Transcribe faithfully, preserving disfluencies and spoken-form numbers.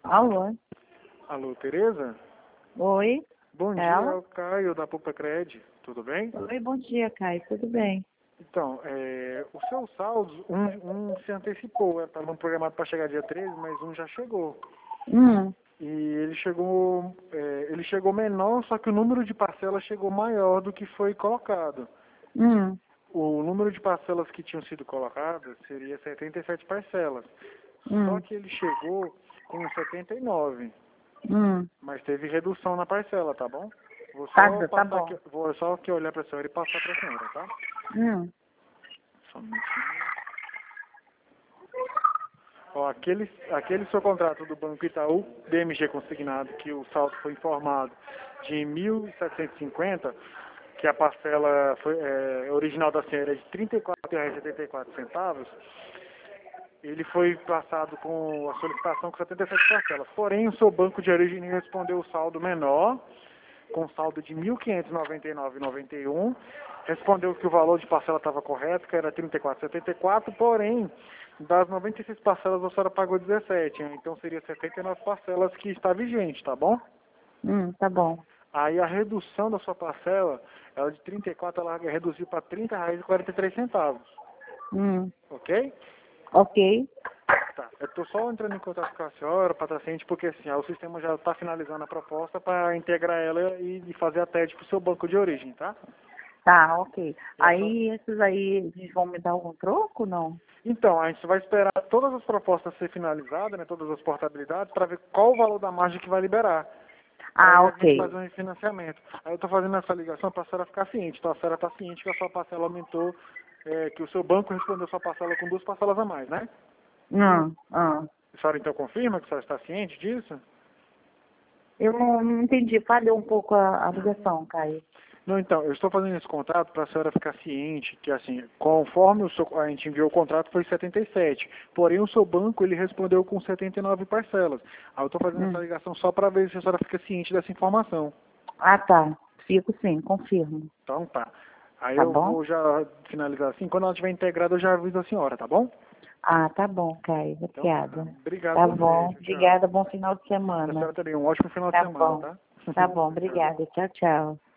Alô? Alô, Tereza? Oi? Bom dia, Ela? é o Caio da Pupacred, tudo bem? Oi, bom dia, Caio. Tudo bem? Então, é, o seu saldo, um, um se antecipou, estava programado para chegar dia treze, mas um já chegou. Hum, E ele chegou, é, ele chegou menor, só que o número de parcelas chegou maior do que foi colocado. hum, O número de parcelas que tinham sido colocadas seria setenta e sete parcelas. Só hum, que ele chegou com setenta e nove, hum. mas teve redução na parcela, tá bom? Vou Tá, só tá passar aqui, bom. vou só aqui olhar para a senhora e passar para a senhora, tá? Hum, Só um minutinho. Ó, aquele, aquele seu contrato do Banco Itaú, B M G consignado, que o saldo foi informado de mil setecentos e cinquenta, que a parcela foi, é, original da senhora é de trinta e quatro reais e setenta e quatro centavos, ele foi passado com a solicitação com setenta e sete parcelas. Porém, o seu banco de origem respondeu o saldo menor, com saldo de mil quinhentos e noventa e nove reais e noventa e um. Respondeu que o valor de parcela estava correto, que era trinta e quatro reais e setenta e quatro, porém, das noventa e seis parcelas a senhora pagou dezessete, né? Então seria setenta e nove parcelas que está vigente, tá bom? hum, tá bom. Aí a redução da sua parcela, ela de trinta e quatro, ela reduziu para trinta reais e quarenta e três centavos, Hum, ok? ok. Tá, eu estou só entrando em contato com a senhora, paciente, porque assim, ó, o sistema já está finalizando a proposta para integrar ela e, e fazer a T E D para o seu banco de origem, tá? Tá, ok. E a sua- Aí, esses aí, eles vão me dar algum troco, não? Então, a gente vai esperar todas as propostas ser finalizadas, né, todas as portabilidades, para ver qual o valor da margem que vai liberar. Para Ah, aí a gente ok. fazer um refinanciamento. Aí eu estou fazendo essa ligação para a senhora ficar ciente. Então a senhora está ciente que a sua parcela aumentou, é, que o seu banco respondeu sua parcela com duas parcelas a mais, né? Hum, hum. A senhora então confirma que a senhora está ciente disso? Eu não, não entendi. Falhou um pouco a, a ligação, Caio. Não, então, eu estou fazendo esse contrato para a senhora ficar ciente que, assim, conforme o seu, a gente enviou o contrato foi setenta e sete, porém o seu banco ele respondeu com setenta e nove parcelas. Aí eu estou fazendo essa Hum. ligação só para ver se a senhora fica ciente dessa informação. Ah, tá. Fico sim, confirmo. Então tá. Aí Tá eu bom? vou já finalizar assim. Quando ela estiver integrada, eu já aviso a senhora, tá bom? Ah, tá bom, Caio. Então tá. Obrigada. Obrigado Tá pelo bom. beijo. Tchau. Obrigada. Bom final de Pra semana. senhora também. Um ótimo final de Tá semana, bom. tá? Tá bom. Tchau. Obrigada. Tchau, tchau.